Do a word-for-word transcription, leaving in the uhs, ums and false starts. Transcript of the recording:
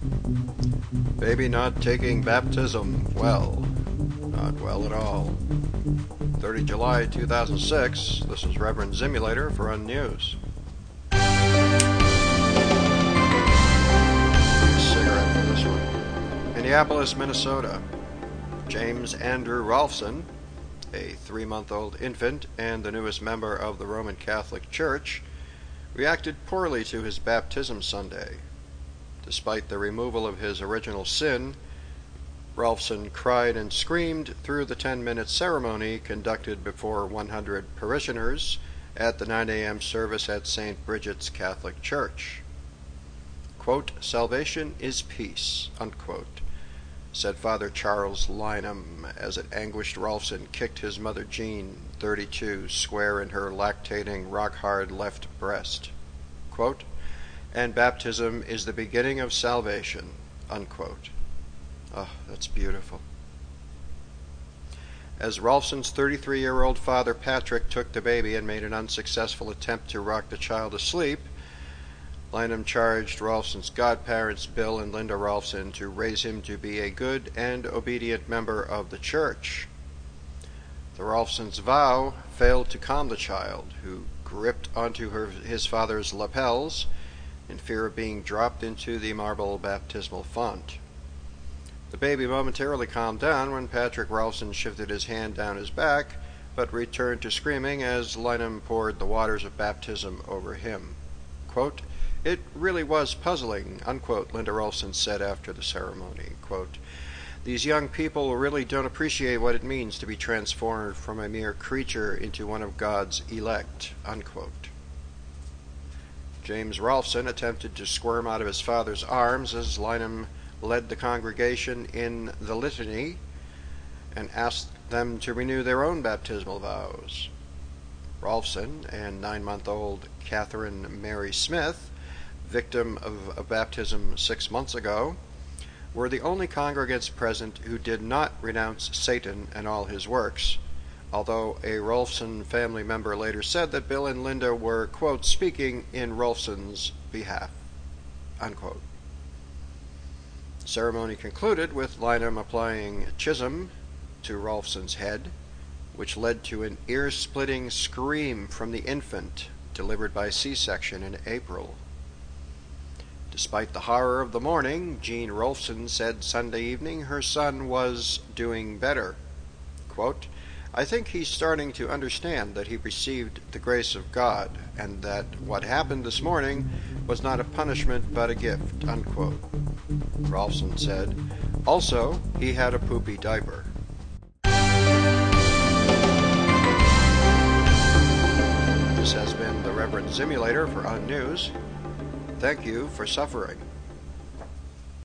Baby not taking baptism well. Not well at all. thirtieth of July two thousand six, this is Reverend Zimulator for Unnews. Cigarette for this one. Minneapolis, Minnesota. James Andrew Rolfson, a three-month-old infant and the newest member of the Roman Catholic Church, reacted poorly to his baptism Sunday. Despite the removal of his original sin, Rolfson cried and screamed through the ten-minute ceremony conducted before one hundred parishioners at the nine a.m. service at Saint Bridget's Catholic Church. Quote, "Salvation is peace," unquote, said Father Charles Lynham as an anguished Rolfson kicked his mother Jean, thirty-two, square in her lactating, rock-hard left breast. Quote, "And baptism is the beginning of salvation," unquote. Oh, that's beautiful. As Rolfson's thirty-three-year-old father Patrick took the baby and made an unsuccessful attempt to rock the child to sleep, Lynham charged Rolfson's godparents Bill and Linda Rolfson to raise him to be a good and obedient member of the church. The Rolfsons' vow failed to calm the child, who gripped onto her, his father's lapels in fear of being dropped into the marble baptismal font. The baby momentarily calmed down when Patrick Rolfson shifted his hand down his back, but returned to screaming as Lynham poured the waters of baptism over him. Quote, "It really was puzzling," unquote, Linda Rolfson said after the ceremony. Quote, "These young people really don't appreciate what it means to be transformed from a mere creature into one of God's elect," unquote. James Rolfson attempted to squirm out of his father's arms as Lynham led the congregation in the litany and asked them to renew their own baptismal vows. Rolfson and nine-month-old Catherine Mary Smith, victim of a baptism six months ago, were the only congregants present who did not renounce Satan and all his works, although a Rolfson family member later said that Bill and Linda were, quote, "speaking in Rolfson's behalf," unquote. The ceremony concluded with Lynham applying chisholm to Rolfson's head, which led to an ear-splitting scream from the infant, delivered by C-section in April. Despite the horror of the morning, Jean Rolfson said Sunday evening her son was doing better. Quote, "I think he's starting to understand that he received the grace of God, and that what happened this morning was not a punishment but a gift," unquote. Rolfson said. Also, he had a poopy diaper. This has been the Reverend Zimulator for Unnews. Thank you for suffering.